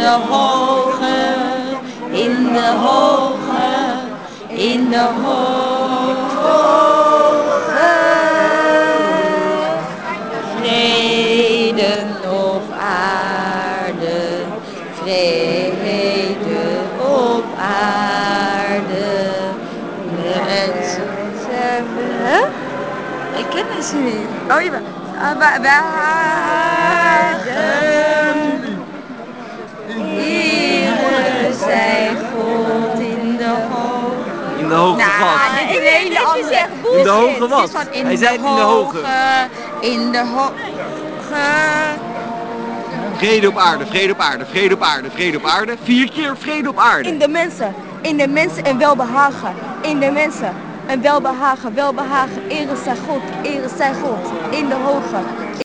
hoge, in de hoge, in de hoge. Vrede op aarde, vrede op aarde. Ik ken deze niet. Oh, je bent. Ere zij God in de hoge. In de hoge wat? Dit is een hele andere. In de hoge wat? Hij zei het in de hoge. In de hoge. Vrede op aarde, vrede op aarde, vrede op aarde, vrede op aarde. 4 keer vrede op aarde. In de mensen en welbehagen. In de mensen en welbehagen, welbehagen. Ere zij God, in de hoge.